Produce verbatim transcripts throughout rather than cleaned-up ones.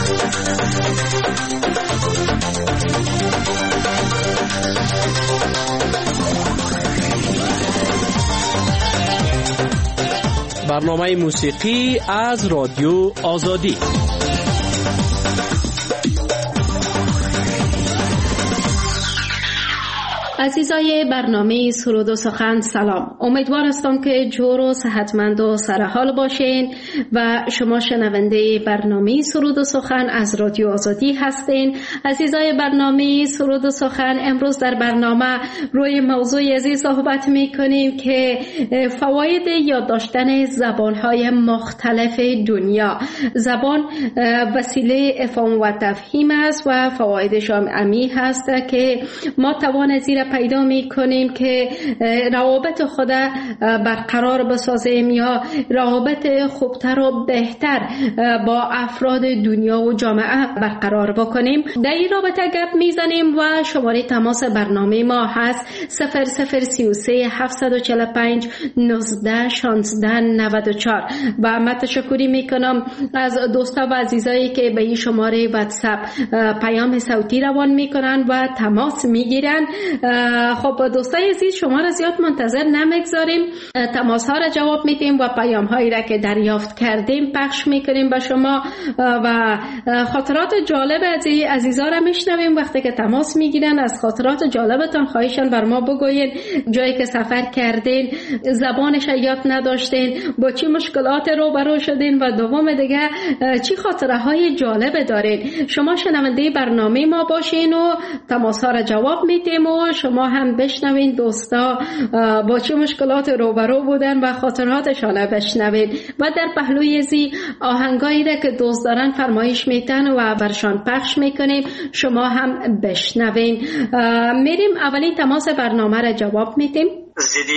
برنامه موسیقی از رادیو آزادی. عزیزای برنامه سرود و سخن سلام. امیدوار هستم که جور و صحتمند و سرحال باشین و شما شنونده برنامه سرود و سخن از رادیو آزادی هستین. عزیزای برنامه سرود و سخن، امروز در برنامه روی موضوع عزیز صحبت میکنیم که فواید یاد داشتن زبانهای مختلف دنیا. زبان وسیله افهام و تفهیم است و فوایدش عمیق هست که ما توان زیر پیدا می کنیم که روابط خود برقرار بسازیم یا روابط خوبتر و بهتر با افراد دنیا و جامعه برقرار بکنیم. در این رابطه گپ می زنیم و شماره تماس برنامه ما هست صفر صفر سی و سه هفتصد و چهل و پنج نوزده شانزده نود و چهار و من تشکری می کنم از دوستا و عزیزایی که به این شماره واتساپ پیام صوتی روان می کنن و تماس می گیرن. خب دوستای عزیز، شما را زیاد منتظر نمیگذاریم، تماس ها را جواب میدیم و پیام هایی را که دریافت کردیم پخش میکنیم به شما و خاطرات جالب از عزیزا را میشنویم. وقتی که تماس میگیرن از خاطرات جالبتان خواهشان بر ما بگوین، جایی که سفر کردین، زبانش یاد نداشتین، با چی مشکلات روبرو شدین و دوم دیگه چی خاطره های جالب دارین. شما شنونده برنامه ما باشین و تماس ها را جواب میدیم و شما هم بشنوین دوستا با چه مشکلات روبرو بودن و خاطراتشان بشنوین و در پهلوی زی آهنگایی را که دوست دارن فرمایش میتن و برشان پخش میکنیم، شما هم بشنوین. میریم اولین تماس برنامه را جواب میدیم. زیدی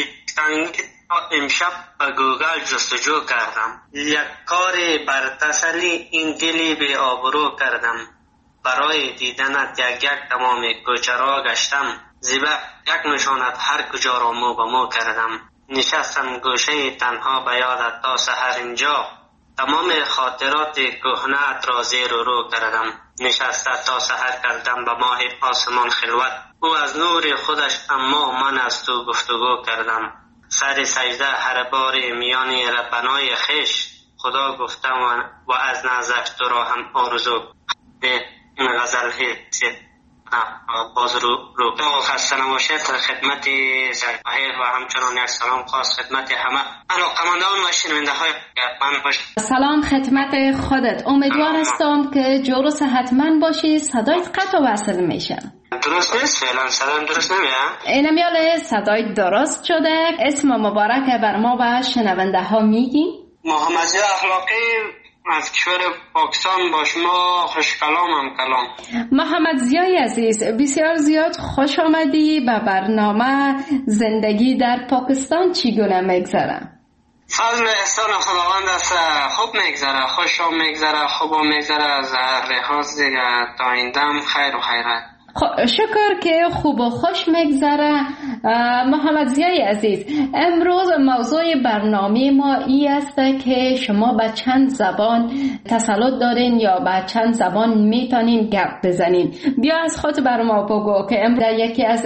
امشب به گوگل جستجو کردم، یک کار بر تسلی این دلی به آبرو کردم، برای دیدنت یک یک تمام کوچه را گشتم، زیبا یک نشانت هر کجا را مو به مو کردم، نشستم گوشه تنها به یادت تا سحر اینجا، تمام خاطرات کهنه‌ات را زیر و رو کردم، نشسته تا سحر کردم به ماه آسمان خلوت، او از نور خودش اما من از تو گفتگو کردم، سر سجده هر بار میان ربنای خش، خدا گفتم و از نزدش تو را هم آرزو. این غزل هست باز رو رو خسته نباشید. خدمت زهیر و همچنان یک سلام خاص خدمت همه علاقه‌مندان و شنونده های من باش. سلام خدمت خودت. امیدوار هستم که جور و صحتمند باشی. صدایت قطع و وصل میشه. درست نیست فعلا؟ صدایم درست نمیاد؟ اینمیاله صدای درست شده. اسم مبارک بر ما و شنونده ها میگی؟ محمد زیا اخلاقی از کشور پاکستان با شما خوش کلام هم کلام. محمد زیای عزیز، بسیار زیاد خوش آمدی به برنامه. زندگی در پاکستان چگونه میگذره؟ فضل احسان خداوند است، خوب میگذره، خوش هم میگذره، خوب هم میگذره، از هر لحاظ دیگه تا آیندهم خیر و خیرات. شکر که خوب و خوش میگذره. محمد زیای عزیز، امروز موضوع برنامه ما ای است که شما به چند زبان تسلط دارین یا به چند زبان میتونین گپ بزنین. بیا از خود بر ما بگو که امروز در یکی از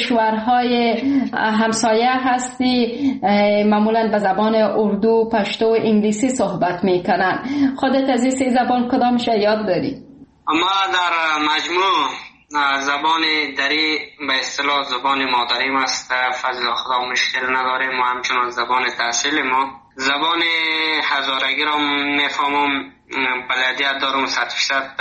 کشورهای همسایه هستی، معمولا به زبان اردو، پشتو و انگلیسی صحبت میکنن. خودت از این سه زبان کدامش یاد داری؟ اما در مجموع زبان دری به اصطلاح زبان مادریم است، فضل خدا مشکل نداریم و همچنان زبان تحصیل ما. زبان هزارگی را میفهمم، بلدیت دارم صد فیصد.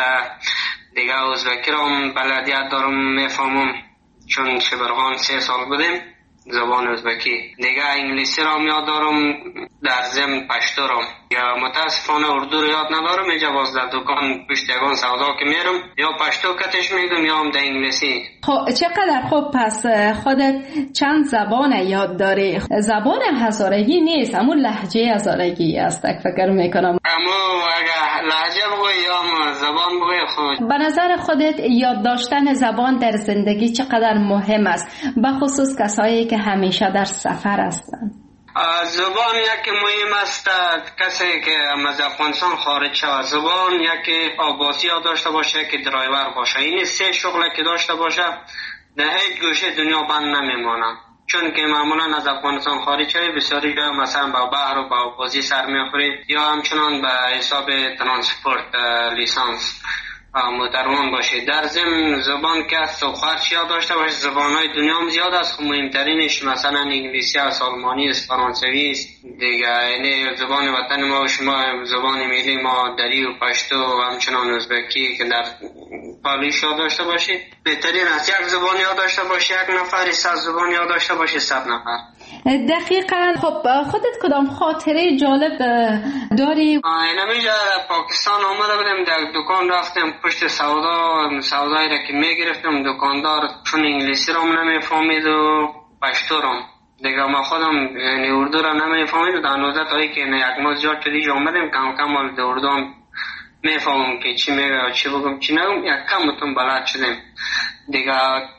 دیگه ازبکی را بلدیت دارم میفهمم چون شبرغان سه سال بودیم زبان ازبکی. دیگه انگلیسی را یاد دارم، در ضمن پشتو را. یا متاسفانه اردو رو یاد ندارم، اینجا باز در دکان پشت یگان سودا که میرم یا پشتو کتش میگم یا هم در انگلیسی. خب چقدر خوب، پس خودت چند زبان یاد داری. زبان هزارگی نیست، اما لهجه هزارگی است فکر میکنم. اما اگه لهجه بگوی یا زبان بگوی خود. به نظر خودت یاد داشتن زبان در زندگی چقدر مهم است، به خصوص کسایی که همیشه در سفر هستند؟ زبان یکی مهم است. کسی که از افغانستان خارج شود زبان یکی آباسی ها داشته باشه که درایور باشه. این سه شغل که داشته باشه در هیچ گوشه دنیا بند نمیمانه. چون که معمولا از افغانستان خارج شوی بسیاری جای مثلا با بحر و با آبازی سر میخوری یا همچنان به حساب ترانسپورت لیسانس متروان باشه. در ضمن زبان که است و خارجی ها داشته باشه. زبان های دنیا هم زیاد است، مهمترینش مثلا انگلیسی است، آلمانی است، فرانسوی است دیگه. یعنی زبان وطن ما و شما زبان ملی ما دری و پشتو و همچنان ازبکی که در پالیش ها داشته باشید. بهترین است یک زبان یاد داشته باشه، یک نفر صد زبان یاد داشته باشه، صد نفر. دقیقاً. خب خودت کدام خاطره جالب داری؟ اینمیجا پاکستان آمده بودم، در دکان رفتم پشت سودا، سودایی را که میگرفتم دکاندار چون انگلیسی را نمیفهمید و پشتو را دیگه ما خودم یعنی اردو را نمیفهمید و در نوزت هایی که یک ماه زیاد شدیج آمدم کم کم در اردو هم میفهمم که چی میگه و چی بگم چی نگم، یک کم بتون بلد شدم دیگه.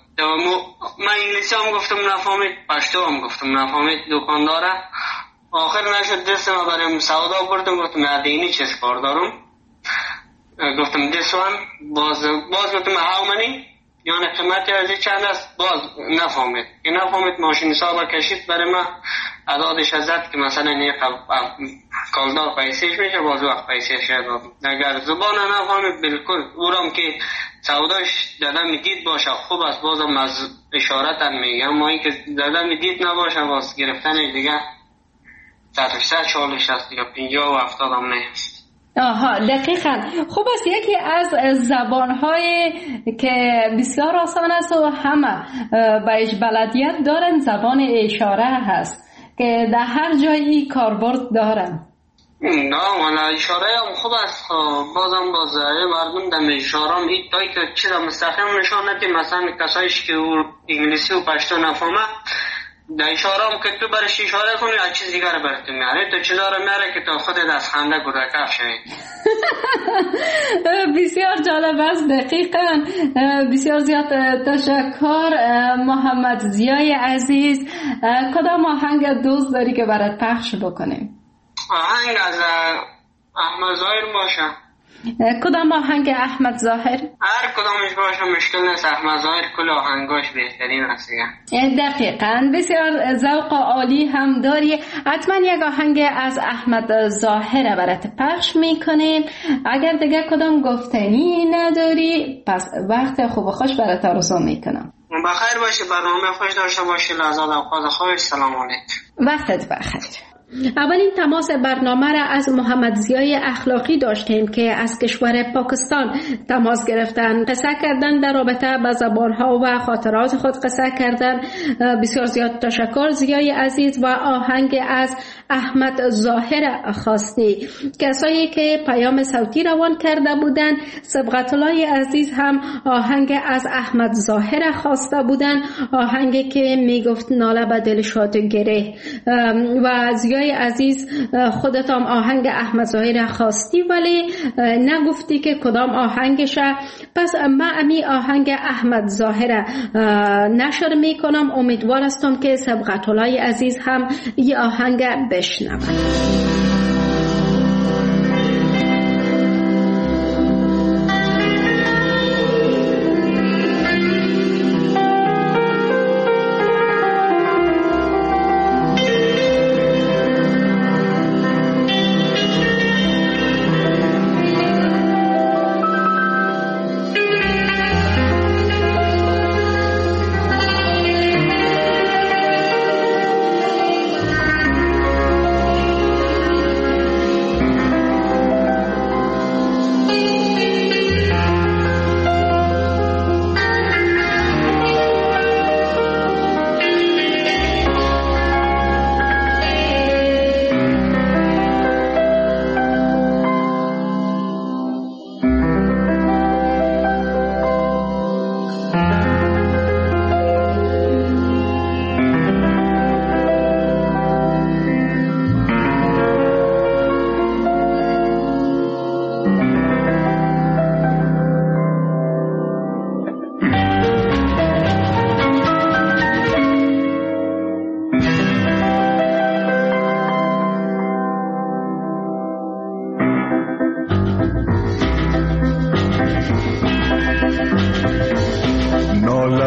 من انگلیسی هم گفتم نفهمید، پشتو هم گفتم نفهمید دکانداره. آخر نشد دست ما بریم سودا بردم، گفتم ادینی چیز کار دارم، گفتم this one باز باز گفتم how many یعنی قیمتی از چند است، باز نفهمید که نفهمید. ماشین حساب کشید برای ما عدادش ازد که مثلا این کالدار پیسیش میشه، باز وقت پیسیش دادم. اگر زبان نفهمید بالکل اورم که سوداش دادم دید باشه خوب است، بازم از اشارت میگه، اما این که دادم دید نباشه باز گرفتنش دیگه صد چالش است دیگه، پینجا و هفتاد هم نیست. آها دقیقاً. خوب است. یکی از زبان‌های که بسیار آسان است و همه بهش بلدیت دارن زبان اشاره هست که در هر جایی کاربرد دارن. نه والا اشاره هم خوب است. بازم باز مردم در اشاره هم این تایی که چیز مستقیم نشان ندیم، مثلا کسایش که انگلیسی و پشتو نفهمه در اشاره هم که تو برش اشاره کنی از چیز دیگر براتون میاره، تو چیزا رو میاره که تو خودت از خنده گرکف شوی. بسیار جالب است. دقیقاً. بسیار زیاد تشکر محمد ضیای عزیز. کدام آهنگ دوست داری که برات پخش بکنیم؟ آهنگ از احمد ظاهر باشه. کدام آهنگ احمد ظاهر؟ هر کدامش باشه مشکل نیست، احمد ظاهر کل آهنگاش بهترین است. دقیقاً. بسیار ذوق عالی هم داری. حتما یک آهنگ از احمد ظاهر برات پخش میکنیم. اگر دیگه کدام گفتنی نداری پس وقت خوب و خوش برات آرزو میکنم. بخیر باشی، برنامه خوش داشته باشی. لحظات اوقات خوش. سلام علیکم. وقتت بخیر. اولین تماس برنامه را از محمد ضیای اخلاقی داشتیم که از کشور پاکستان تماس گرفتن، قصه کردن در رابطه با زبانها و خاطرات خود قصه کردن. بسیار زیاد تشکر ضیای عزیز. و آهنگ از احمد ظاهر خواستی. کسایی که پیام صوتی روان کرده بودند، سبقت الله عزیز هم آهنگ از احمد ظاهر خواسته بودند، آهنگی که میگفت ناله به دل شاد گره. و ضیای عزیز خودت هم آهنگ احمد ظاهر خواستی ولی نگفتی که کدام آهنگشه. پس من امی آهنگ احمد ظاهر نشر میکنم. امیدوار هستم که سبقت الله عزیز هم این آهنگ بشنوند.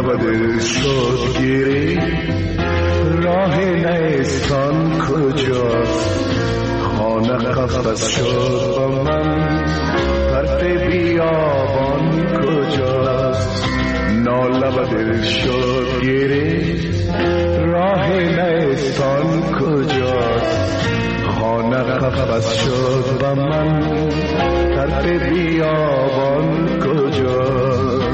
لب دل شد گیری راه نیستان کجاست خانه قفس شد با من طرف بیابان کجاست ناله و دل شد گیری راه نیستان کجاست خانه قفس شد با من طرف بیابان کجاست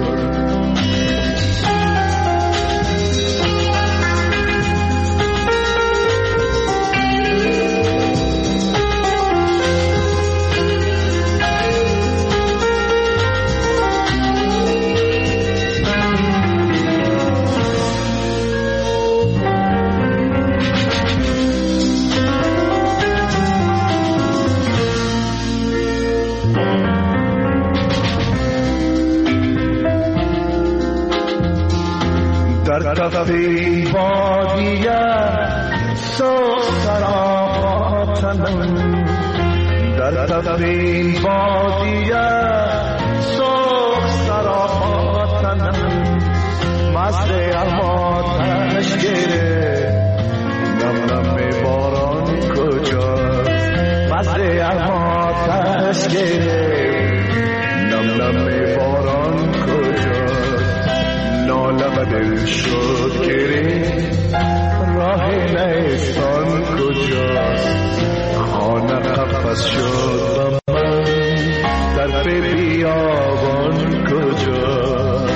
در تفیر بادیه سوخ سراغاتنم در تفیر بادیه سوخ سراغاتنم مست اماتش گره نم نم باران کجاست مست اماتش گره نم نم باران کجاست ناله و دل شد گری راه نیستان کجاست خانه قفس شد با من طرف بیابان کجاست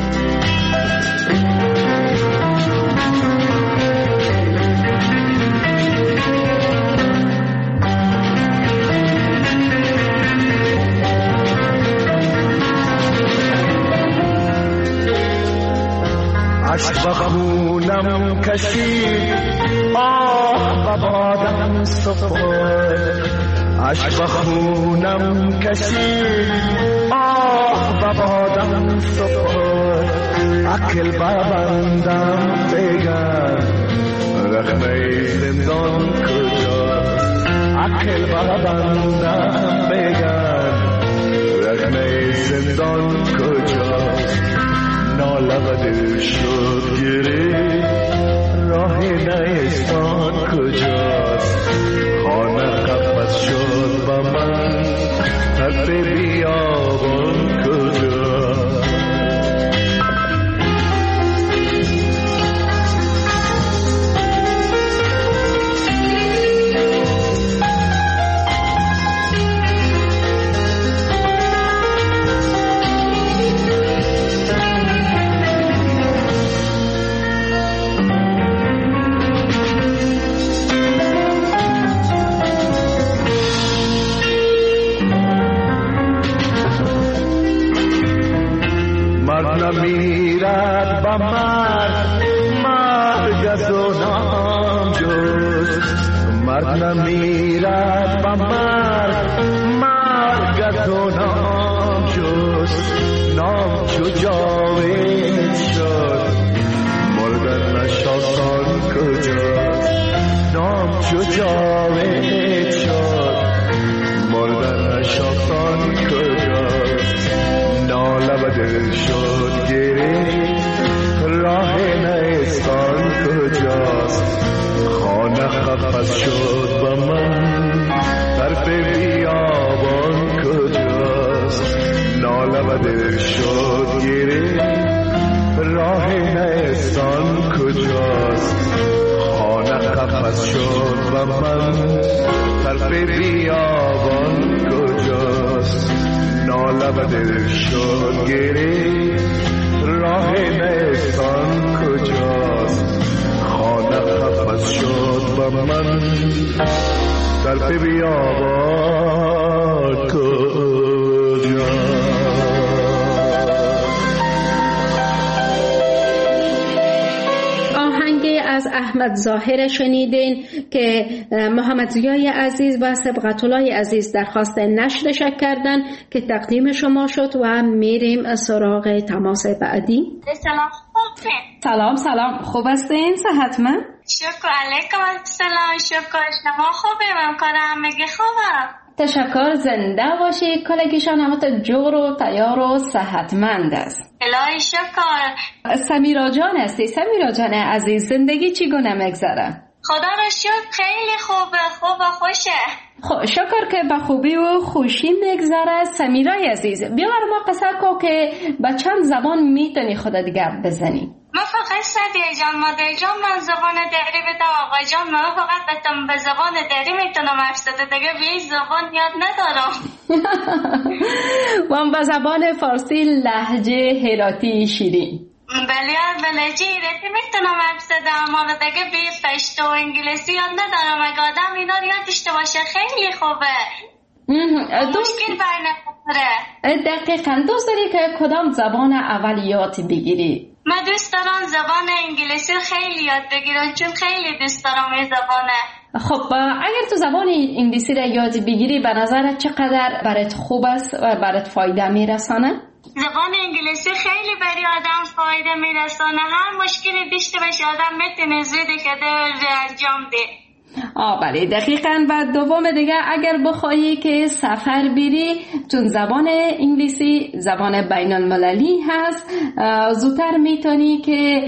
عشق بخونم کشید آه ببادم سفر عشق بخونم کشید آه ببادم سفر عقل ببندم بگن رخنه زندان کجاست عقل ببندم بگن رخنه زندان کجاست ناله و دل شد گری راه نیستان کجاست خانه قفس شد با من طرف بیابان کجاست نمیرد با مرد مرگ از و نام جست مرد نمیرد با مرد مرگ از و نام جست نام چو جاوید شد مردن نشاستان کجاست نام چو جاوید شد مردن نشاستان کجاست ناله و دل شد گری راه نیستان کجاست خانه قفس شد با من طرف بیابان کجاست ناله و دل شد گری راه نیستان کجاست خانه قفس شد با من طرف بیابان کجاست ناله و دل شد گری راه نیستان کجاست خانه قفس شد با من طرف بیابان کجاست از احمد ظاهر شنیدین که محمد ضیای عزیز و سبقت الله عزیز درخواست نشرش کردن که تقدیم شما شد و میریم سراغ تماس بعدی. سلام خوبه. سلام سلام خوب هستین؟ صحتمند؟ شکر علیکم السلام. شکر شما خوبه؟ من کنم میگه خوبم. تشکر، زنده باشی. کلگیشان همت جور و تیار و صحتمند است. الهی شکر. سمیرا جان هستی. سمیرا جان عزیز، زندگی چگونه میگذره؟ خدا را شکر خیلی خوبه، خوب و خوشه. خب شکر که به خوبی و خوشی میگذره. سمیرای عزیز، بیا بر ما قصه کو که به چند زبان میتونی خودت گپ بزنی؟ من فقط صدیه جان، مادر جان من زبان دری بدم، آقا جان من فقط بتم به زبان دری میتونم حرف زده، دیگه به هیچ زبان یاد ندارم. من به زبان فارسی لهجه هراتی شیرین. بله بلجی ایرتی میتونم حرف زدم، حالا دیگه به پشتو و انگلیسی یاد ندارم. اگه آدم اینا رو یاد داشته باشه خیلی خوبه، مشکل بر نمیخوره. دقیقا. دوست داری که کدام زبان اولیات بگیری؟ من دوست دارم زبان انگلیسی خیلی یاد بگیرم، چون خیلی دوست دارم این زبانه. خب اگر تو زبان انگلیسی را یاد بگیری به نظرت چقدر برات خوب است و برات فایده میرسانه؟ زبان انگلیسی خیلی برای آدم فایده میرسانه. هر مشکلی داشته باشه آدم میتونه زودی که انجام ده. آه بله دقیقاً. و دوم دیگه اگر بخوایی که سفر بری، چون زبان انگلیسی زبان بین المللی هست، زودتر میتونی که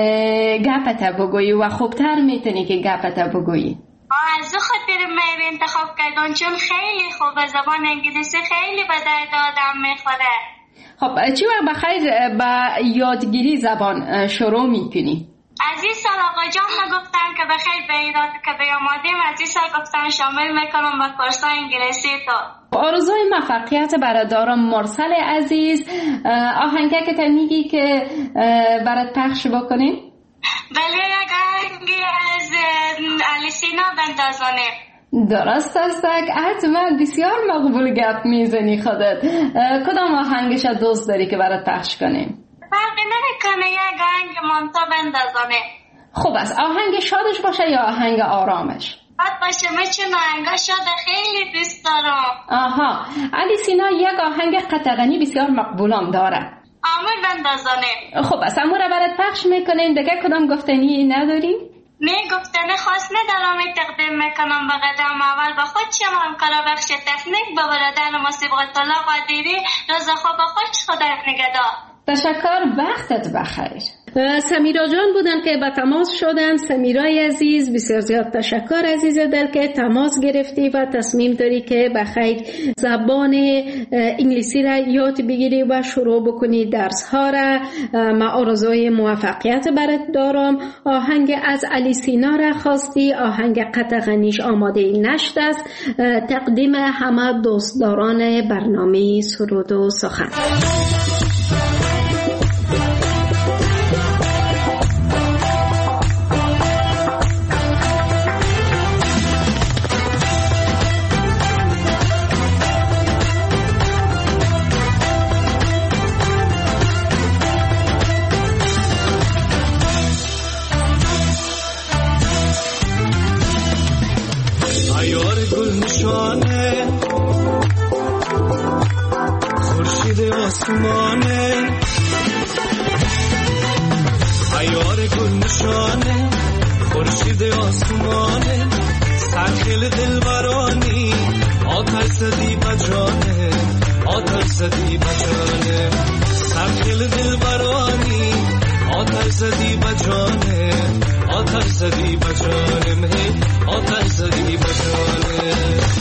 گپت بگویی و خوبتر میتونی که گپت بگویی. آه از خاطر من انتخاب کردم، چون خیلی خوبه. زبان انگلیسی خیلی به درد آدم میخوره. خب چی وقت بخیر با یادگیری زبان شروع میکنی؟ از این سال آقا جان ما گفتن که بخیر به ایراد که بیامادیم، از این سال گفتن شامل میکنم به کورس انگلیسی تو. آرزوی موفقیت برادرم مرسل عزیز. آهنگه که تا میگی که برات پخش بکنیم؟ بله یک آهنگی از علی سینا بندازانه. درست است. حتما بسیار مقبول گپ میزنی خودت. کدام آهنگش دوست داری که برات پخش کنیم؟ فرقی نمیکنه، یک آهنگ مانتا بندازانه. خوب است. آهنگ شادش باشه یا آهنگ آرامش؟ شاد باشه، من چون آهنگ شاد خیلی دوست دارم. آها. علی سینا یک آهنگ قطغنی بسیار مقبولم داره. آمر بندازانه. خوب است. امور برات پخش میکنیم. دیگه کدام گفتنی نداری؟ نه گفتنی خاص ندارم. تقدیم میکنم به قدم اول به خود شما همکارا بخش تکنیک، به برادر ما صبغت الله قادری. روز خوب خوش، خدا نگهدار. تشکر، وقتت بخیر. سمیرا جان بودن که به تماس شدن. سمیرای عزیز بسیار زیاد تشکر عزیز دل که تماس گرفتی و تصمیم داری که بخیر زبان انگلیسی را یاد بگیری و شروع بکنی درس ها را. ما آرزوی موفقیت برات دارم. آهنگ از علی سینا را خواستی، آهنگ قطغنیش آماده نشد است. تقدیم همه دوستداران برنامه سرود و سخن. آسمانه عیار گل نشانه، خورشید آسمانه، سرخیل دلبرانی، آتش زدی بجانه، آتش زدی بجانه، سرخیل دلبرانی، آتش زدی بجانه، آتش زدی بجانه، مهی آتش زدی بجانه.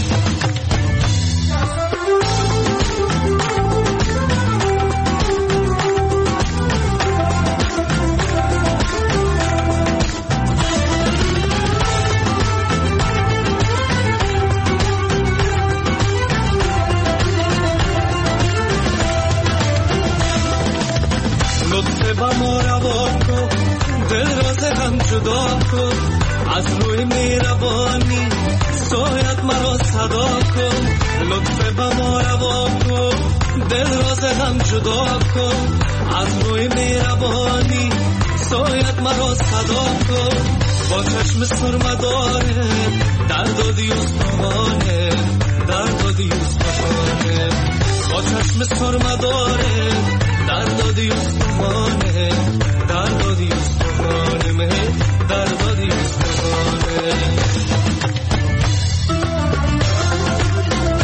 جدا کن از روی مهربانی، سایت مرا صدا کن، لطف به ما روا کن، دل راز هم جدا کن از روی مهربانی، سایت مرا صدا کن، با چشم سرمداره دردادی استخوانه، دردادی استخوانه، با چشم سرمداره دردادی استخوانه، دردادی استخوانه، مه دردادی استخوانه.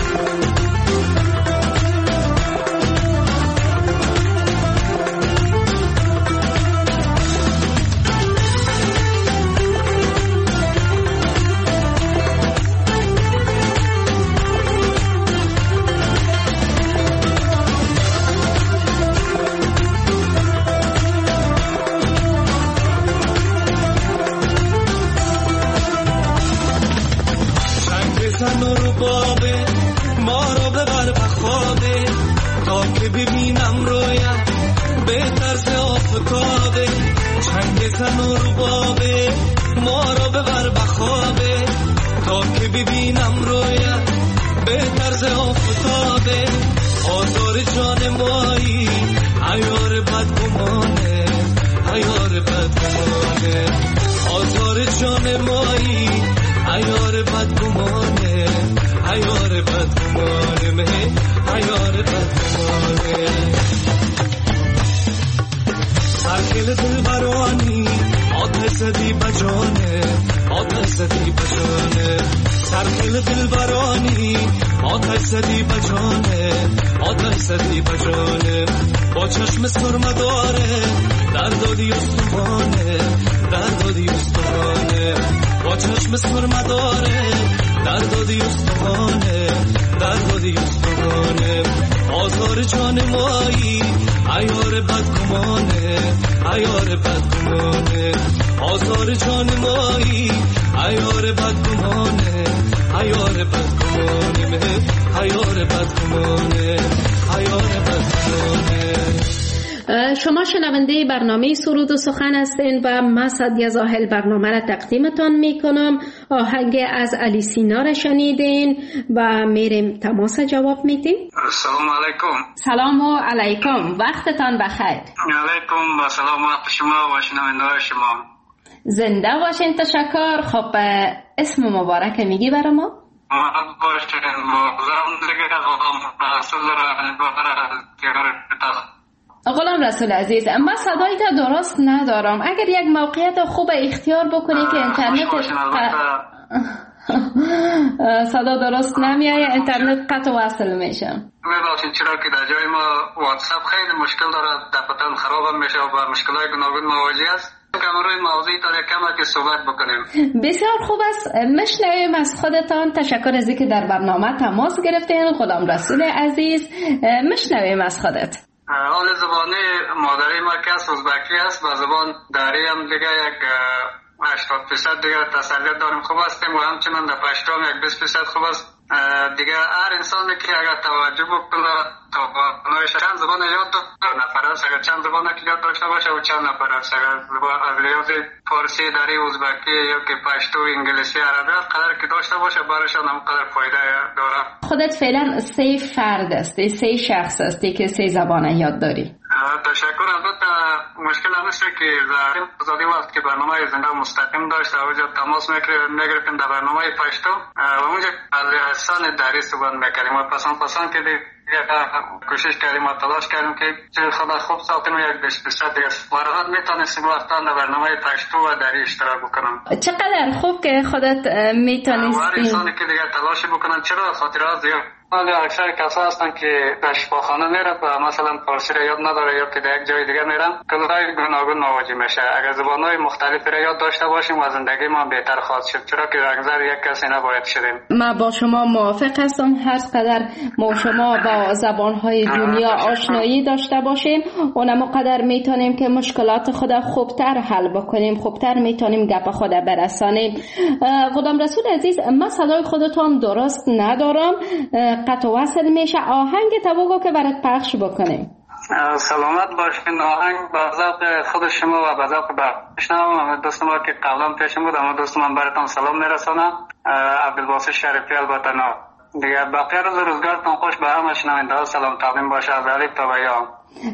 جان مایی عیار بدگمانه عیار بدگمانه آزار جان مایی عیار بدگمانه عیار بدگمانه مه عیار بدگمانه سرکل دل برانی آتش زدی بجانه آتش زدی بجانه سرکل دل برانی آتش زدی بجانه آتش زدی بجانه با چشم سرمه داره در دادی استوانه در دادی استوانه با چشم سرمه داره در دادی استوانه در دادی استوانه آزار جان مایی عیار بدگمانه عیار بدگمانه آزار جان مایی عیار بدگمانه عیار بدگمانه عیار بدگمانه عیار بدگمانه. شما شنونده برنامه سرود و سخن هستین و من سعدیه زاهل برنامه را تقدیمتان میکنم. آهنگ از علی سینا را شنیدین و میریم تماس جواب میدیم. سلام علیکم. سلام و علیکم، وقتتان بخیر. علیکم و سلام وقت شما و شنونده شما. زنده باشین. تشکر. خب اسم مبارک میگی برای ما؟ محمد باشین. مغزم دیگه رسول را غلام رسول عزیز، من صدای تا درست ندارم. اگر یک موقعیت خوب اختیار بکنی که اینترنت صدا درست نمیایه، اینترنت قطع وصل میشه. میباشین چرا که در جای ما واتساپ خیلی مشکل داره، دفعتاً خراب میشه و با مشکلات گوناگون مواجه است. کم روی موضوعی تا کم که صحبت بکنیم. بسیار خوب است. مشنویم از خودتان. تشکر از اینکه در برنامه تماس گرفتین. غلام رسول عزیز، مشنویم از خودت. حال زبانی مادری ما که است ازبکی است و زبان داری هم دیگه یک هشتاد درصد دیگه تسلیت داریم خوب هستیم و همچنان در پشتو هم یک بیست درصد خوب است. دیگه هر انسانی که اگر توجه بکنه توانایش چند زبان یاد داره، نفر است اگر چند زبان که یاد داشته باشه و چند نفر است اگر یاد فارسی داری، ازبکی یا که پشتو، انگلیسی، عربی قدر که داشته باشه برایشان هم قدر فایده داره. خودت فعلا سه فرد هستی، سه شخص هستی که سه زبان یاد داری. تشکر. البته مشکل هم است که در آزادی وقت که برنامه زنده مستقیم داشت و اونجا تماس میگرفتیم در برنامه پشتو و اونجا لسان دری صحبت میکردیم و پسند پسند که کوشش کردیم و تلاش کردیم که چه خدا خوب ساختیم و یک بیست درصد دیگه مرحات میتونستیم وقتا در برنامه پشتو و دری اشتراک بکنم. چقدر خوب که خودت میتونستی. هر انسانی که دیگه تلاش بکنن چرا خاطرات زیاد ولی اکثر کسا هستن که در شفاخانه میرن و مثلا فارسی را یاد نداره یا که در یک جای دیگه میرن کلهای گوناگون مواجه میشه. اگر زبانهای مختلفی را یاد داشته باشیم و زندگی ما بهتر خواهد شد، چرا که اکثر یک کسی نباید شدیم. من با شما موافق هستم. هر قدر ما شما با زبانهای دنیا آشنایی داشته باشیم اونم قدر میتونیم که مشکلات خود خوبتر حل بکنیم، خوبتر میتونیم گپ خود برسانیم. غلام رسول عزیز، من صدای خودتون درست ندارم، قطع وصل میشه. آهنگ تو که برات پخش بکنیم. سلامت باشین. آهنگ با ذوق خود شما و با ذوق بشنوم. دوست ما که قبلا پیشم بود اما دوست من براتون سلام میرسونم. عبدالباسط شریفی البته نه دیگه. بقیه روز روزگارتون خوش. به همه شنونده ها سلام تقدیم باشه از الف تا یا.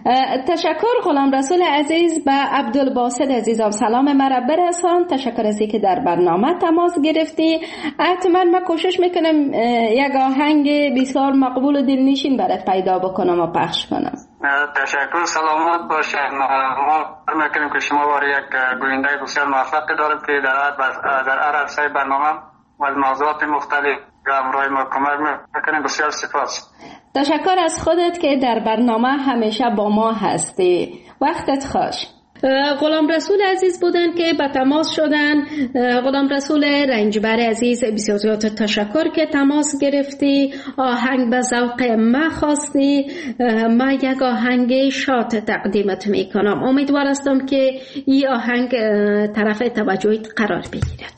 تشکر غلام رسول عزیز. به عبدالباسط عزیزم سلام مرا برسان. تشکر از اینکه در برنامه تماس گرفتی. حتما من کوشش میکنم یک آهنگ بسیار مقبول و دلنشین برات پیدا بکنم و پخش کنم. تشکر. سلامت باشین. ما میکنیم که شما واری یک گوینده بسیار موفق داریم که در در هر عرصه برنامه و موضوعات مختلف همراه ما کمک میکنیم. بسیار سپاس. تشکر از خودت که در برنامه همیشه با ما هستی. وقتت خوش. غلام رسول عزیز بودن که به تماس شدن. غلام رسول رنجبر عزیز، بسیار زیاد تشکر که تماس گرفتی. آهنگ به ذوق ما خواستی. ما یک آهنگ شاد تقدیمت میکنم. امیدوار هستم که این آهنگ طرف توجهت قرار بگیرد.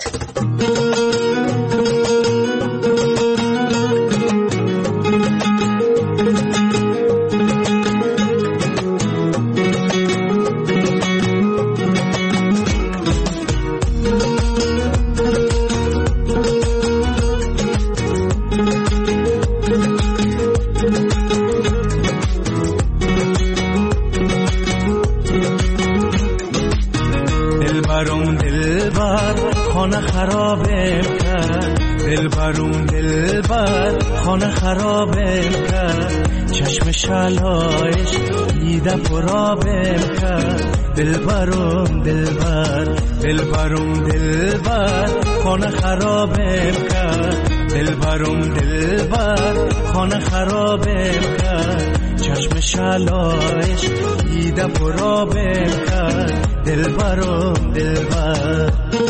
خانه خرابم کرد دلبرم دلبر خانه خرابم کرد چشم شلایش دیده پرابم کرد دلبرم دلبر دلبرم دلبر خانه خرابم کرد دلبرم دلبر خانه خرابم کرد چشم شلایش دیده پرابم کرد دلبرم دلبر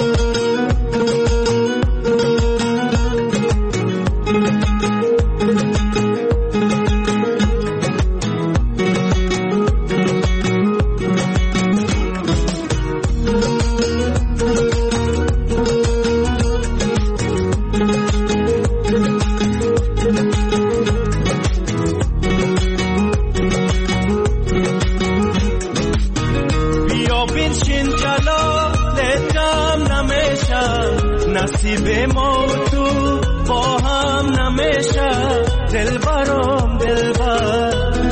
نصیب ما تو با هم نمیشه دلبرم دلبر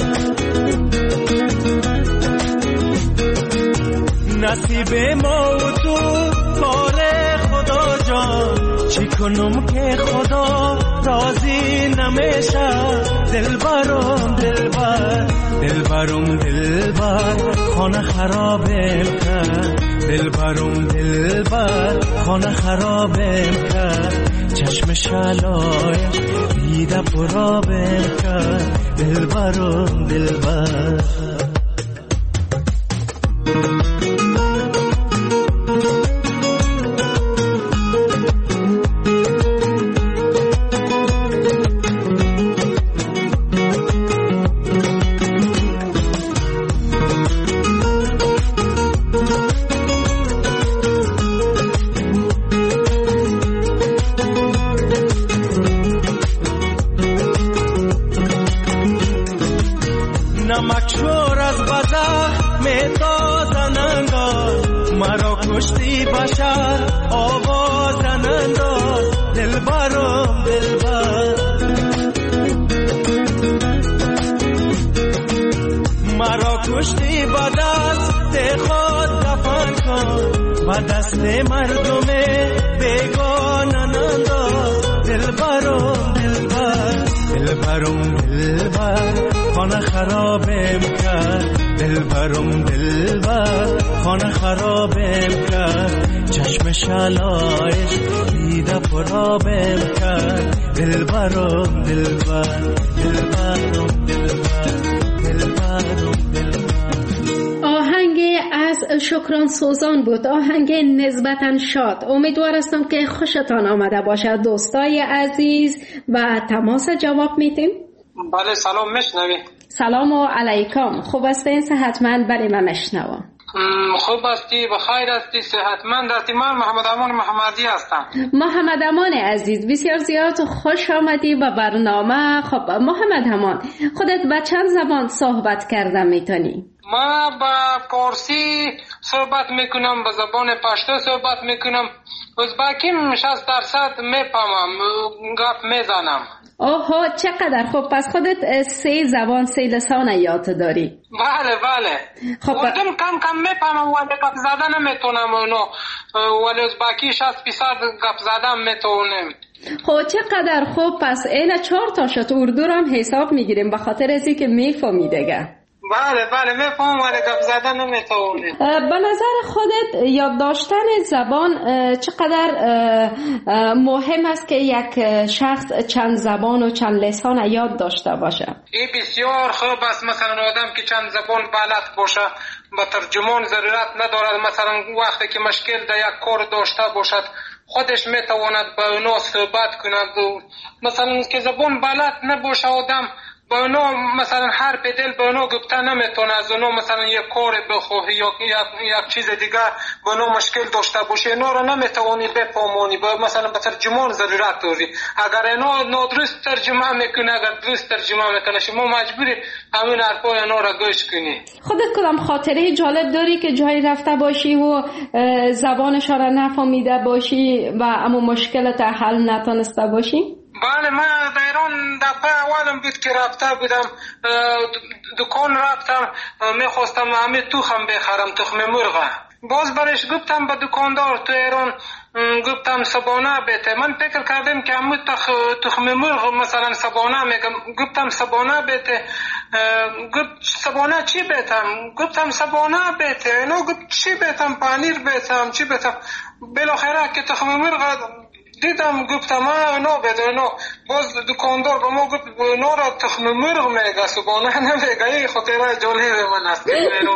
نصیب ما تو کار خدا جان چی کنم که خدا راضی نمیشه دلبرم دلبر دلبرم دلبر خانه خرابم کرد دلبرم دلبر خانه خرابم کرد چشم شلایش دیده پرابم کرد دلبرم دلبر نمکشور از بزخ میتازن انداز مرا کشتی بشر آوازن انداز دلبرم دلبر مرا کشتی با دست خود دفن کن با دست مردم بیگانن انداز دلبرم دلبر دلبرم دلبر خانه خرابم کرد دلبرم دلبر خانه خرابم کرد چشم شلایش دیده پرابم کرد دلبرم دلبر دلبرم دلبر دلبرم دلبر. آهنگ از شکران سوزان بود، آهنگ نسبتاً شاد. امیدوار هستم که خوشتان آمده باشد دوستای عزیز و تماس جواب میتیم. بله سلام میشنوی؟ سلام و علیکم. خوب هستین؟ صحتمند؟ بله من میشنوم. خوب هستی؟ بخیر هستی؟ صحتمند هستی؟ من محمد امان محمدی هستم. محمد امان عزیز بسیار زیاد خوش آمدی به برنامه. خب محمد امان خودت به چند زبان صحبت کردن میتونی؟ ما با پارسی صحبت میکنم، به زبان پشتو صحبت میکنم، ازبکی شصت درصد میفهمم، گپ میزنم. اوه چقدر خوب. پس خودت سه زبان سه لسان یاد داری؟ بله بله. خب اردم کم کم میفهمم ولی گپ زدن نمیتونم اونو، ولی ازبکی شصت فیصد گپ زدن میتونم. خب چقدر خوب. پس این چهار تا شد اردو رو هم حساب میگیریم به خاطر ازی که میفهمی دیگه. بله بله میفهم ولی گپ زدن نمیتونم. به نظر خودت یاد داشتن زبان چقدر مهم است که یک شخص چند زبان و چند لسان یاد داشته باشه؟ این بسیار خوب است. مثلا آدم که چند زبان بلد باشه با ترجمان ضرورت ندارد. مثلا وقتی که مشکل در یک کار داشته باشد خودش میتواند با اونا صحبت کند. مثلا که زبان بلد نباشه آدم با اونا مثلا هر به دل با اونا گفته نمیتونه، از اونا مثلا یک کار بخواهی یا یک چیز دیگه با اونا مشکل داشته باشه اینا رو نمیتونی بفهمونی، با مثلا به ترجمان ضرورت داری. اگر اینا نادرست ترجمه میکنه، اگر درست ترجمه میکنه شما مجبوری همین حرفای اینا رو گوش کنی. خودت کدام خاطره جالب داری که جایی رفته باشی و زبانش را نفهمیده باشی و اما مشکلت حل نتونسته باشی؟ بله من در ایران دفعه اولم بود که رفته بودم دکان رفتم میخواستم همه تخم بخرم، تخم مرغ. باز برش گفتم به دکاندار تو ایران گفتم سبانه بیته. من فکر کردم که همون تخ... تخم مرغ مثلا سبانه میگم. گفتم سبانه بیته. گفت سبانه چی بیتم؟ گفتم سبانه بیته. نو گفت چی بیتم؟ پنیر بیتم چی بیتم؟ بالاخره که تخم مرغ دیدم گفتم ما نو بیته. نو باز دکاندار به ما گفت نو را تخم مرغ میگه سبانه نمیگه. این خاطره جالب من است.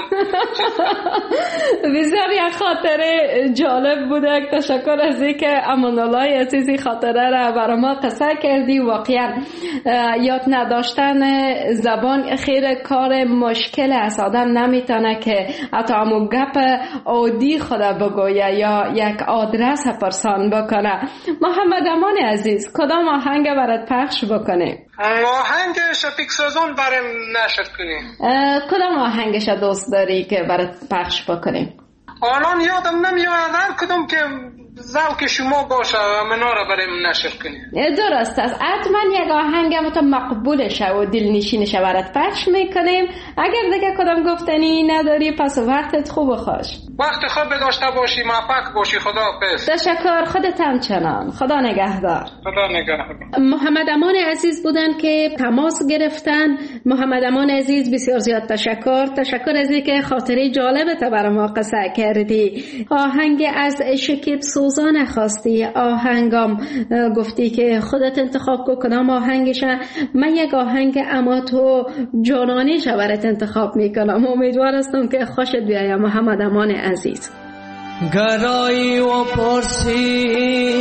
بسیار یک خاطره جالب بوده. تشکر از اینکه امان الله عزیزی خاطره را برای ما قصه کردی. واقعا یاد نداشتن زبان خیلی کار مشکل است. آدم نمیتونه که حتی همون گپ عادی خود بگویه یا یک آدرس پرسان بکنه. محمد امان عزیز کدام آهنگ برات پخش بکنه؟ آهنگ شفیق سازان برام نشر کنیم. کدام آهنگش دوست داری که برات پخش بکنیم؟ الان یادم نمیاد هر کدوم که ذوق شما باشه منا را برام نشر کنیم. درست است. حتما یک آهنگ تو مقبولشه و دلنشینشه برات پخش میکنیم. اگر دیگه کدام گفتنی نداری پس وقتت خوب و خوش. وقت خوب داشته باشی، موفق باشی. خدا حافظ. تشکر. خودت همچنان. خدا نگهدار. خدا نگهدار. محمد امان عزیز بودن که تماس گرفتن. محمد امان عزیز بسیار زیاد تشکر. تشکر از اینکه خاطره جالبت برای ما قصه کردی. آهنگ از شکیب سوزان خواستی. آهنگام گفتی که خودت انتخاب کن کدام آهنگشه. من یک آهنگ اما تو جانانیش برات انتخاب میکنم. امیدوار هستم که خوشت بیاید محمد امان عزیز. گرایی و پرسی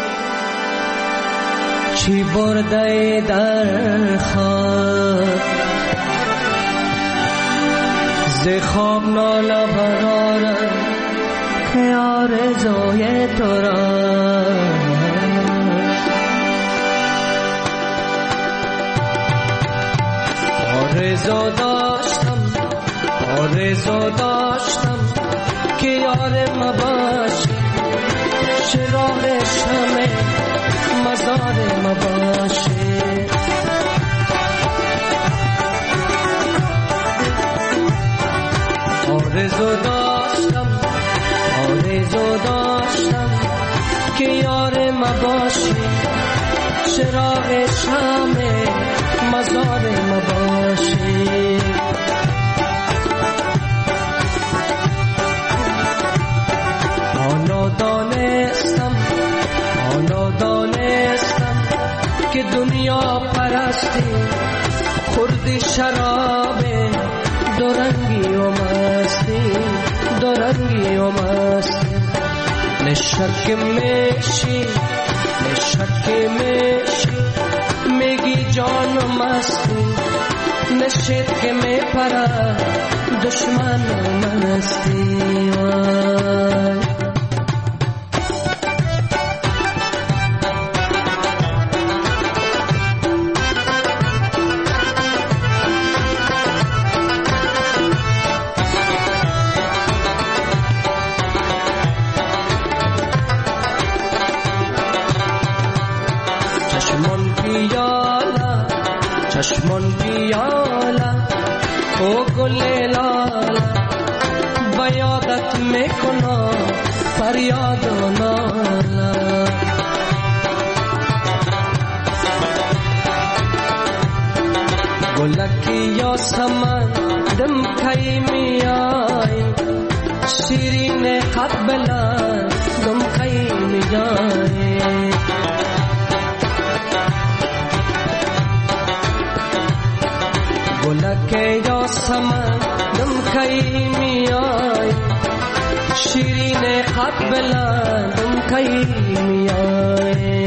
چی برده در خواب ز خواب ناله برارم که آرزوی تو را آرزو داشتم آرزو داشتم که یار ما باشی چراغ شمع مزار ما باشی آرزو داشتم آرزو داشتم که یار ما باشی چراغ شمع مزار ما باشی حالا دانستم حالا دانستم که دنیا پرستی خوردی شراب دورنگی و مستی دورنگی و مستی نشک میشی نشک میشی میگی جان و مستی نشید که میپره دشمن و مستی وای چشمون بیالا او گل لالا بیادت میکنم فریاد و نالا گلکی یا سمن دم کئی میای شیرین خط بلند دم کئی میای گلکی یا سمن دم کئی میای شیرین خط بلند دم کئی میای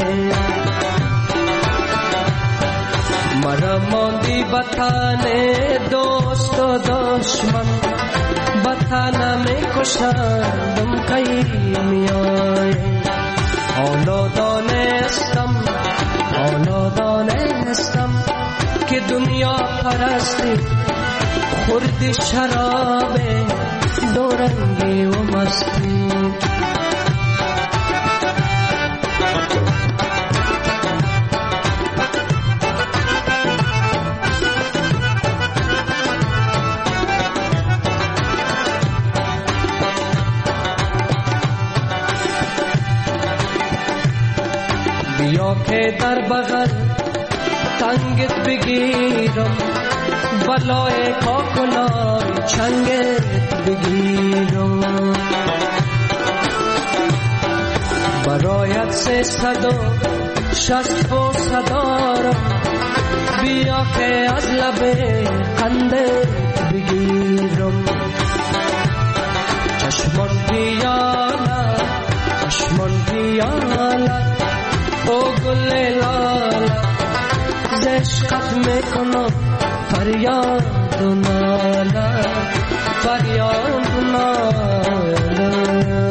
مرا ماندی بطن دوست و دشمن بطن می کشن دم کئی میای حالا دانستم حالا دانستم که دنیا پرستی خوردی شراب دورنگی و مستی که در بغل تنگت بگیرم بلای کاکنای چنگت بگیرم برایت سیصد و شست و صدارم بیا که از لب قندت بگیرم چشمان پیاله چشمان پیاله او گل لاله ز عشقت میکنم فریاد و ناله فریاد و ناله.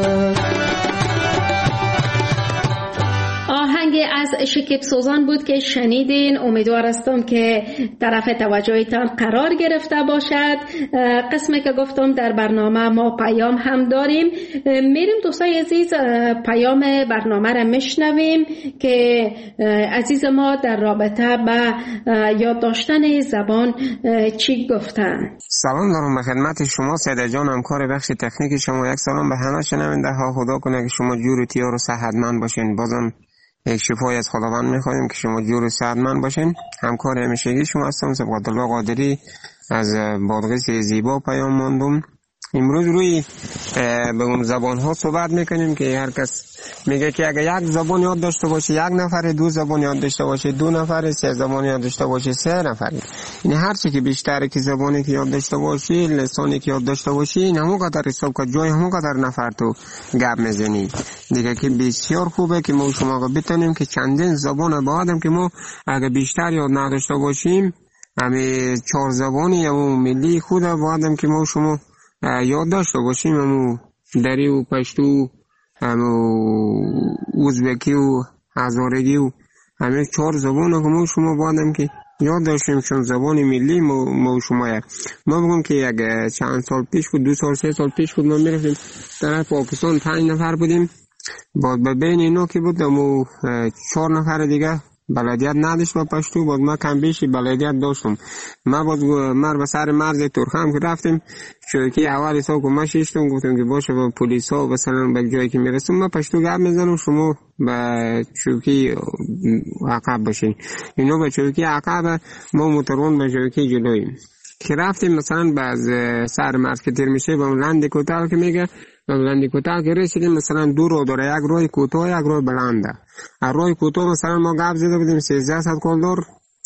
آهنگ از شکیب سوزان بود که شنیدین. امیدوار هستم که طرف توجهتان قرار گرفته باشد. قسمی که گفتم در برنامه ما پیام هم داریم. میریم دوستای عزیز پیام برنامه را میشنویم که عزیز ما در رابطه با یاد داشتن زبان چی گفتن. سلام دارم به خدمت شما سیده جان، همکار بخش تکنیک شما. یک سلام به همه شنونده ها. خدا کنه که شما جور و تیار و صحتمند باشین. بازم یک شفای از خداوند میخوایم که شما جور و صحتمند باشین. همکار همیشگی شما هستم سبقت الله قادری از بادغیس زیبا پیام ماندم. امروز روی به اون زبان ها صحبت میکنیم که هر کس میگه که اگر یک زبان یاد داشته باشه یک نفر، دو زبان یاد داشته باشه دو نفر، سه زبان یاد داشته باشه سه نفر. این هر چی که بیشتر که زبانی که یاد داشته باشی، لسانی که یاد داشته باشی، این همون قدر حساب که جای همون قدر نفر تو گپ میزنی دیگه، که بسیار خوبه که ما شما بتونیم که چندین زبان بعدم که ما اگر بیشتر یاد نداشته باشیم، همه چهار زبانی یا ملی خود بعدم که ما شما یاد داشته باشیم، همو دری و پشتو، همو ازبکی و هزارگی و همه چهار زبان که ما شما بعدم که یاد داشتیم چون زبان ملی ما, ما شما یک ما بگم که یک چند سال پیش بود، دو سال سه سال پیش بود، ما میرفتیم طرف پاکستان پنج نفر بودیم، بعد به بین اینا که بود همو چهار نفر دیگه بلدیت نداشت با پشتو، بعد ما کم بیشی بلدیت داشتم. ما بعد مر به سر مرز ترخم که رفتیم چوکی اول سا که ما شیشتم گفتم که باشه با پلیس ها مثلا به جایی که میرسیم ما پشتو گپ میزنم شما به چوکی عقب باشین. اینو به چوکی عقب ما موترون به چوکی جلویم که رفتیم مثلا باز سر مرز که تیر میشه با لند کوتاه که میگه لند کوتاه که رسیدیم مثلا دو رو داره، یک روی کوتاه یک روی بلنده. روی کوتاه مثلا ما گپ زده بودیم سیزده صد کلدر،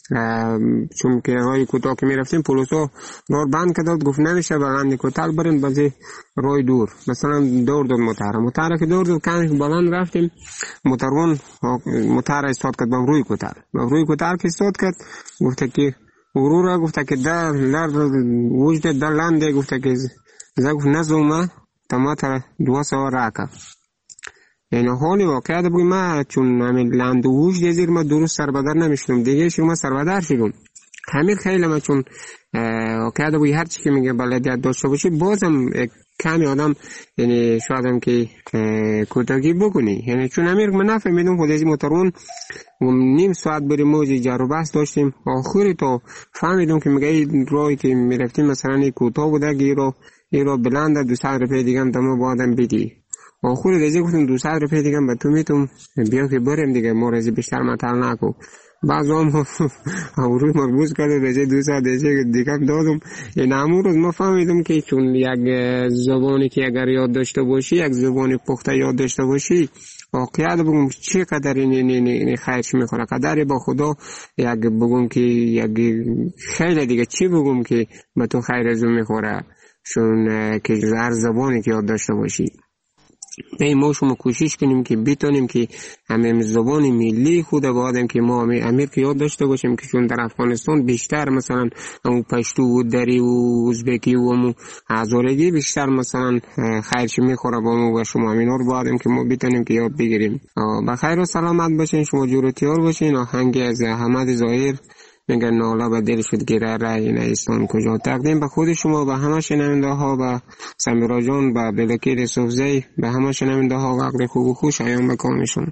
چون که روی کوتاه که میرفتیم پلیسا راه بند کرد گفت نمیشه بلند کوتاه برین بازی روی دور، مثلا دور داد موتر موتر که دور داد کمی بلند رفتیم موترون موتر استاد کرد با روی کوتاه با روی کوتاه که استاد کرد گفت که غرور گفت که در لر وجد در لنده گفت که زه گفت نزومه تماتا دو سوار راکا. یعنی حالی واقعیت بگوی ما چون همین لند و وجد زیر ما درست سربدر نمیشتم دیگه شما سربدر شدم همین خیلی ما چون واقعیت بگوی هر چی که میگه بلدیت داشته باشی بازم کمی آدم یعنی شاید هم که کتاگی بکنی، یعنی چون امیر من نفهمیدم خود از موترون نیم ساعت بریم موجی جر و بحث داشتیم، آخری تا فهمیدم که میگه این راهی که میرفتیم مثلا این کوتاه بوده که رو این رو بلنده دو صد روپیه دیگه هم دمو بادم بیدی. آخری رزی گفتم دو صد روپیه دیگه هم به تو میتونم بیا که بریم دیگه ما رزی بیشتر مطل نکو. بعض هم روی مربوط کرده رزی دو صد دیگه هم دادم. این همون روز ما فهمیدم که چون یک زبانی که اگر یاد داشته باشی یک زبانی پخته یاد داشته باشی واقعیت بگم چه قدر این خیرش میخوره قدری با خدا یک بگم که یک خیلی دیگه چی بگم که به تو خیر ازو میخوره چون که هر زبانی که یاد داشته باشی. ای ما شما کوشش کنیم که بتونیم که همه زبان ملی خود بادم که ما امیر که یاد داشته باشیم که چون در افغانستان بیشتر مثلا همون پشتو و دری و ازبکی و همون هزارگی بیشتر مثلا خیرش میخوره با ما و شما همینا رو بادم که ما بتونیم که یاد بگیریم. بخیر و سلامت باشین، شما جور و تیار باشین. آهنگ از احمد ظاهر میگن نالا به دل شد گیره رای نیستان کجا، تقدیم به خود شما به همه شنونده ها، به سمیرا جان، به بلکیر صوفزی، به همه شنونده ها وقت خوب و خوش ایام بکامشون.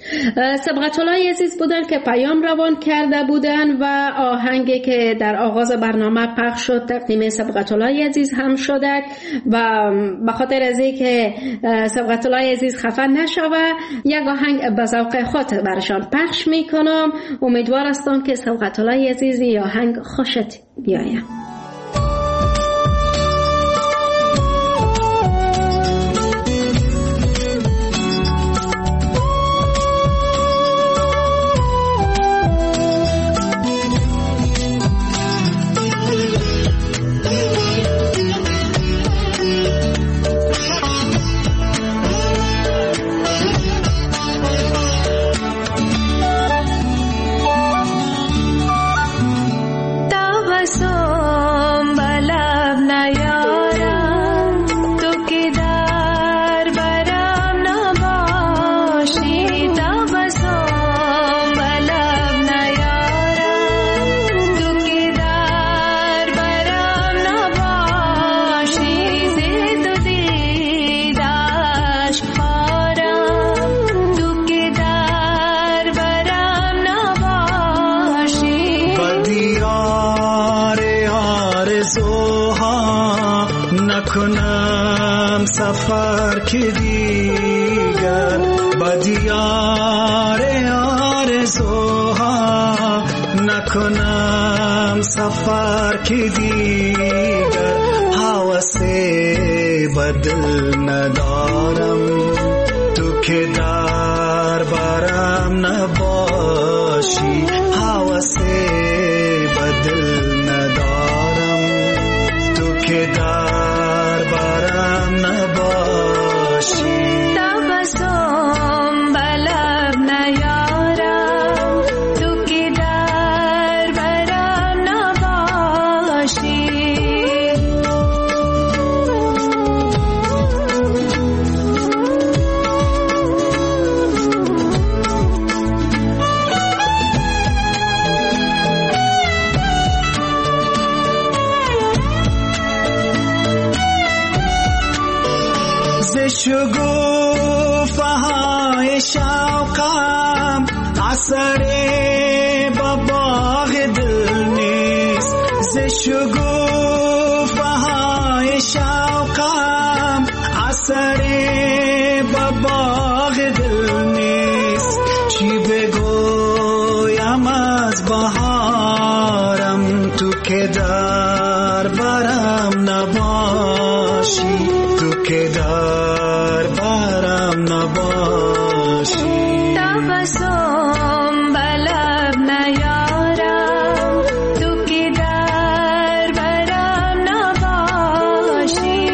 سبقت‌الله عزیز بودن که پیام روان کرده بودن و آهنگی که در آغاز برنامه پخش شد تقدیم سبقت‌الله عزیز هم شده و به خاطر از اینکه سبقت‌الله عزیز خفه نشوه یک آهنگ به ذوق خود برشان پخش میکنم. امیدوار هستم که سبقت‌الله عزیز این آهنگ خوشت بیاید. سفر که دیگر با دیار آرزوها نکنم سفر که دیگر حوث بدل ندارم تو که در برم نباشی حوث بدل ندارم تو که در برم نباشی تبسم بلب نیارم تو که در برم نباشی شگوفه های شوقم اثر باغ دل نیست ز شگوفه های شوقم اثر باغ دل نیست چی بگویم از بهارم تو که در برم نباشی تو که در برم نباشی تبسم بلب نیارم تو که در برم نباشی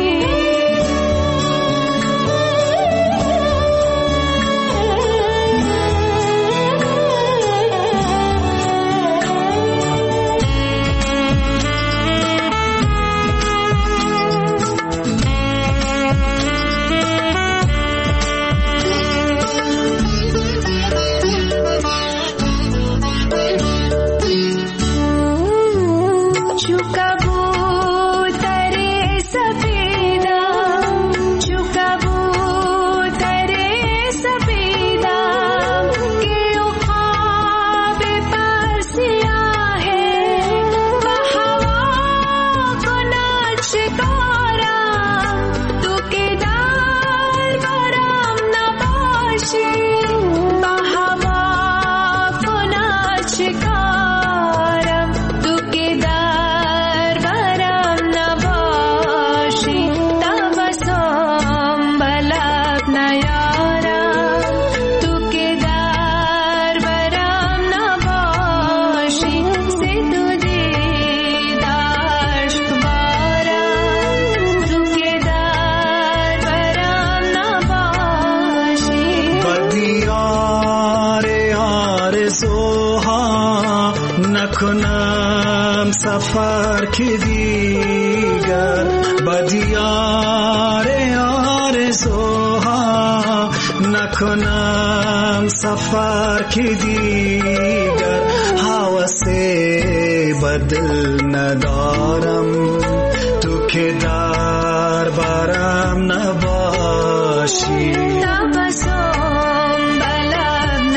نکنم سفر که دیگر با دیار آرزوها نکنم سفر که دیگر حوث بدل ندارم تو که در برم نباشی تبسم بلب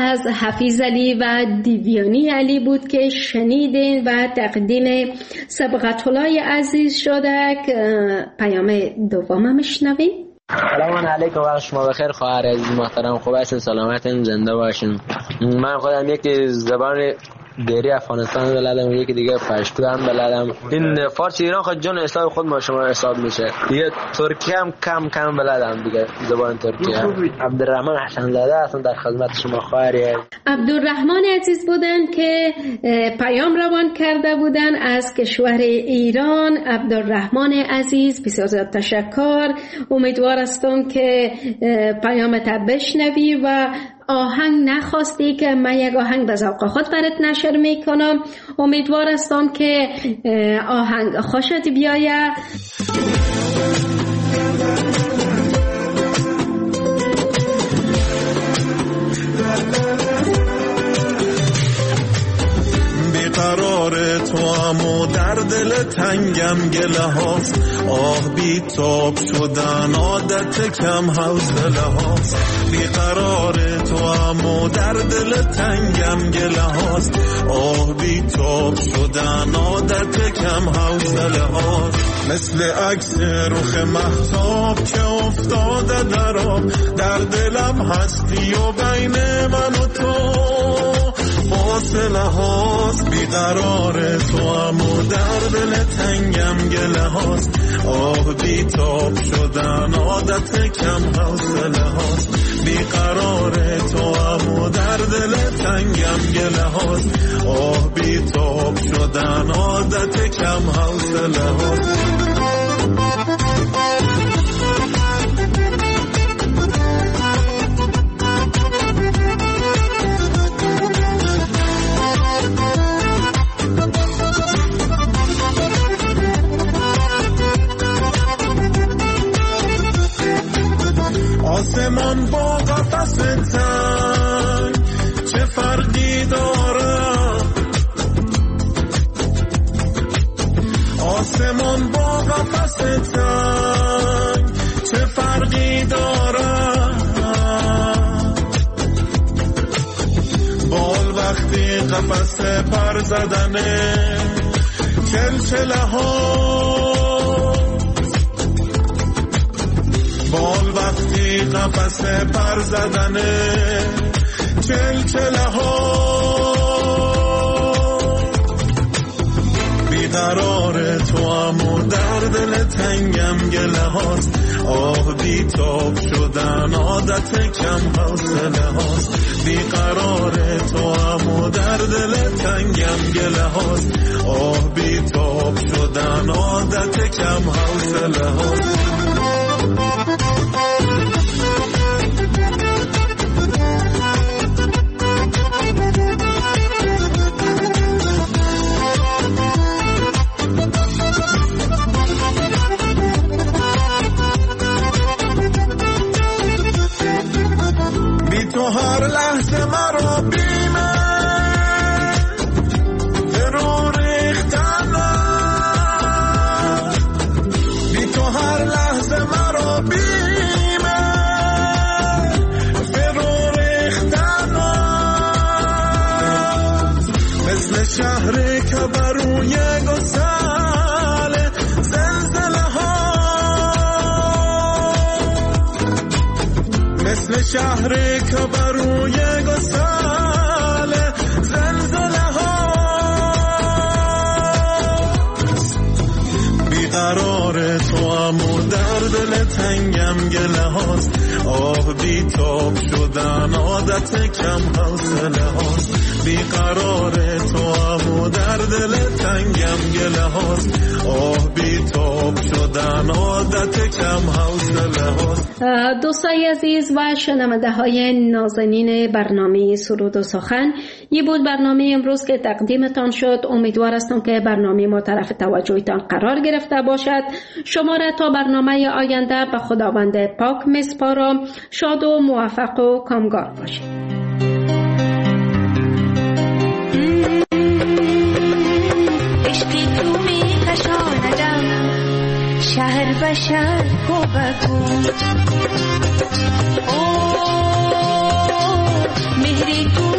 از حفیظ علی و دیویانی علی بود که شنیدین و تقدیم سبقت الله عزیز شده. پیام دوم میشنویم. سلام علیکم، وقت شما بخیر خواهر عزیز محترم. خوب هستین؟ سلامتین، زنده باشین. من خودم یکی زبان دیری افغانستان بلدم و یکی دیگه پشتو هم بلدم. این فارسی ایران خود جون حساب خود ما شما حساب میشه. دیگه ترکی هم کم کم بلدم دیگه، زبان ترکی هم. عبدالرحمن حسن زاده هستم در خدمت شما خواهری. عبدالرحمن عزیز بودن که پیام روان کرده بودن از کشور ایران. عبدالرحمن عزیز بسیار زیاد تشکر. امیدوار هستم که پیامت بشنوی و آهنگ نخواستی که من یک آهنگ به ذوق خود برات نشر میکنم. امیدوار هستم که آهنگ خوشت بیاید. قرار تو امو در دل تنگم گله هاست، آه بی تاب شدن عادت کم حوصله هاست. بی قرار تو امو در دل تنگم گله هاست، آه بی تاب شدن عادت کم حوصله هاست. مثل عکس رخ مهتاب که افتاده در آب، در دلم هستی و بین من و تو فاصله هاست. بیقرار تو امو در دل تنگم گله هاست، آه بی تاب شدن عادت کم حوصله هاست. بیقرار تو امو در دل تنگم گله هاست، آه بی تاب شدن عادت کم حوصله هاست. آسمان با قفس تنگ چه فرقی داره؟ آسمان با قفس تنگ چه فرقی داره؟ بال وقتی قفس پر زدنه چلچله ها، بال وقتی قفس پر زدنه چلچله ها. بیقرار تو امو در دل تنگم گله هاست، آه بی تاب شدن عادت کم حوصله هاست. بیقرار تو امو در دل تنگم گله هاست، آه بی تاب شدن عادت کم حوصله هاست. تو هر لحظه مرا بیمه فرو ریختنه، بی تو هر لحظه مرا بیمه فرو ریختنه. مثل شهری که بروی گسل زلزله ها، مثل شهری که بروی گسل زلزله ها. بیقرار تو امو در دل تنگم گله هاست، آه بی تاب شدن عادت کم حوصله هاست. بیقرار تو امو در دل تنگم گله هاست، آه بی تاب شدن عادت کم حوصله هاست. دوستای عزیز و شنونده های نازنین برنامه سرود و سخن، یه بود برنامه امروز که تقدیمتان شد. امیدوار هستم که برنامه ما طرف توجهتان قرار گرفته باشد. شما را تا برنامه آینده به خداوند پاک میسپارم. شاد و موفق و کامگار باشید. عشقی تو می کشاندم شهر به شهر کو بکن، او مهری تو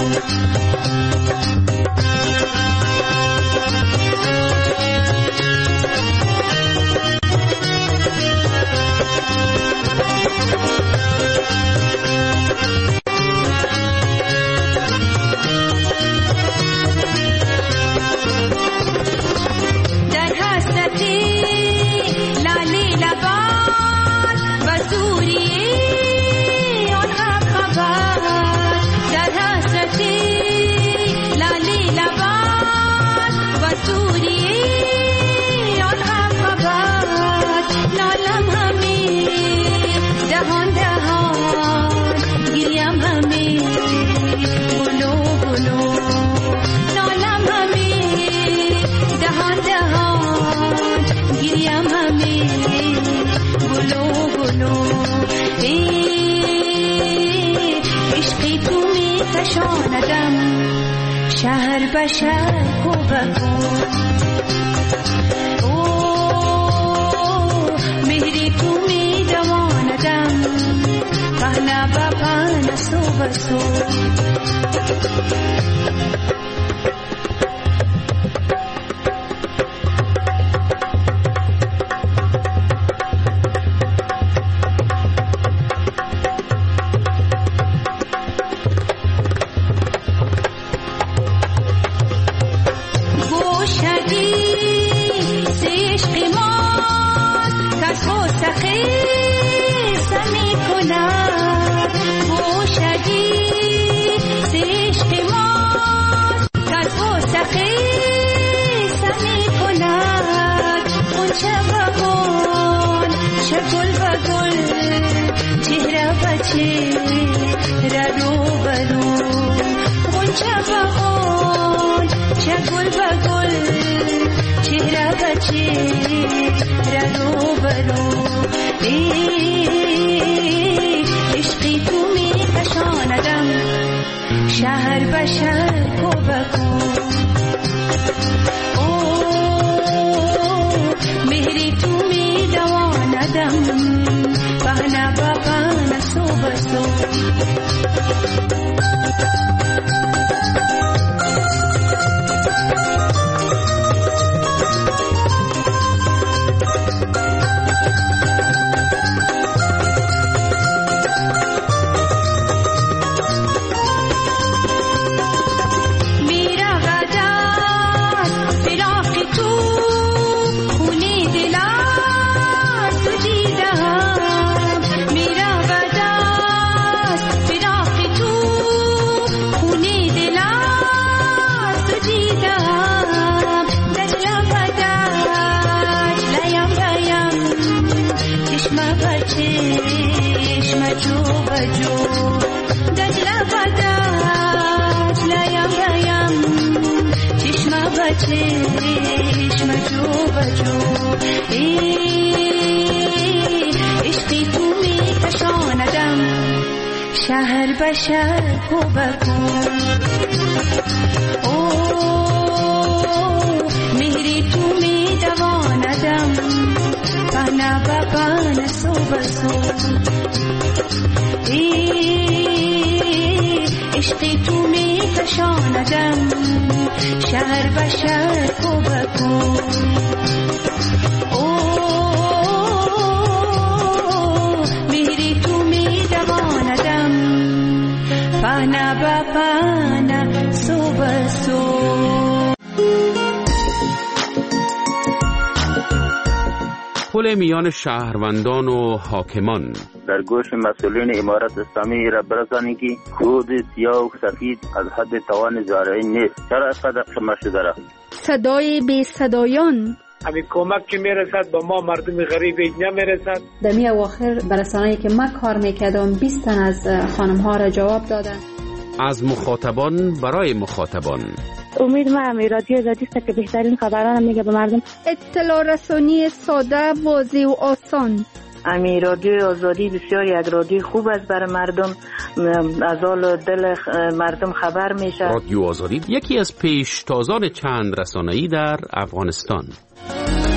شهر بشر کو بکو او مهری تو می دواندم پهنا با پهنا سو بسو شهر بشر کو بکو او مهری تو می دواندم پهنا با پهنا سو بسو شهر بشر کو بکو او مهری تو می دواندم پهنا با پهنا سو بسو عشقی تو می کشاندم شهر بشر کو بکو پهنا با پهنا سو بسو پل میان شهروندان و حاکمان. در گوش مسئولین امارت اسلامی را برسانید که خود سیاه و سفید از حد توان زارعین نیست. چرا اینقدر شما شده را؟ صدای بی صدایان. همین کمک که میرسد با ما مردم غریب نمیرسد. در می اواخر برسانه‌ای که من کار میکردم بیست تن از خانم ها را جواب دادن. از مخاطبان برای مخاطبان. امید ما امی رادیو آزادی است که بهترین خبران میگه به مردم. اطلاع رسانی ساده، واضح و آسان. امی رادیو آزادی بسیار یک رادیو خوب است برای مردم، از حال دل مردم خبر میشه. رادیو آزادی یکی از پیشتازان چند رسانه‌ای در افغانستان.